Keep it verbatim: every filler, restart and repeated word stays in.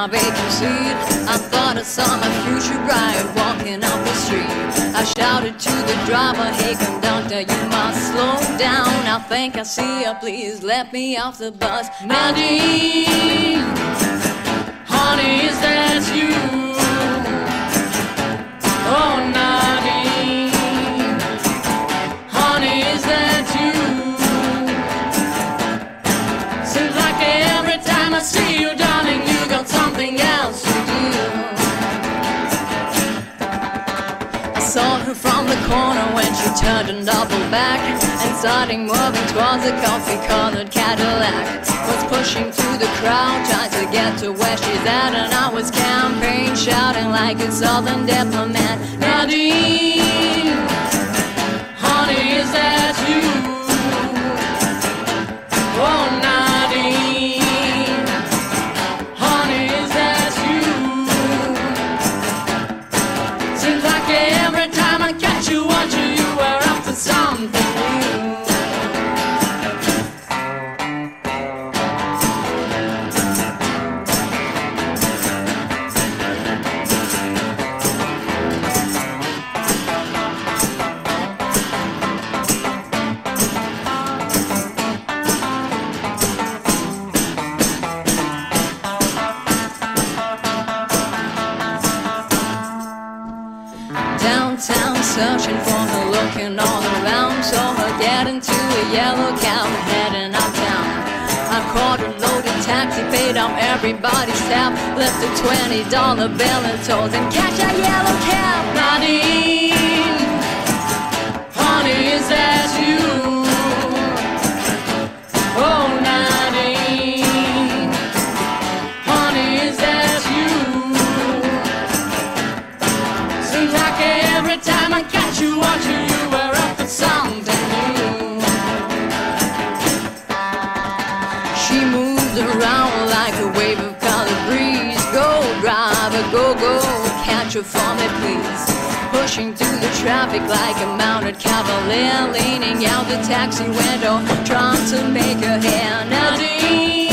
my vacant seat. I thought I saw my future bride walking up the street. I shouted to the driver, hey conductor, you must slow down. I think I see her, please let me off the bus. Nadine, honey, is that you? Oh, Nadine, honey, is that you? Seems like every time I see you, darling, you got something else to do. I saw her from the corner when she turned and doubled back, and starting moving towards the coffee-colored Cadillac. Was pushing through the crowd, trying to get to where she's at, and I was campaign shouting like a southern diplomat. Nadine, honey, is that you? Oh, Nadine, honey, is that you? Seems like every time I catch you, watch you, you are up to something new. Downtown, searching for her, looking all around. Saw her get into a yellow cab, heading uptown. I caught a loaded taxi, paid off everybody's tab, left a twenty dollar bill and told him, catch a yellow cab. Nadine, honey, is that you? Oh, Nadine, honey, is that you? Seems like every time I catch you, watch you, you were up to something new. She moved around like a wave of colored breeze. Go, driver, go, go, catch her for me, please. Pushing through the traffic like a mounted cavalier, leaning out the taxi window, trying to make her hair. Nadine,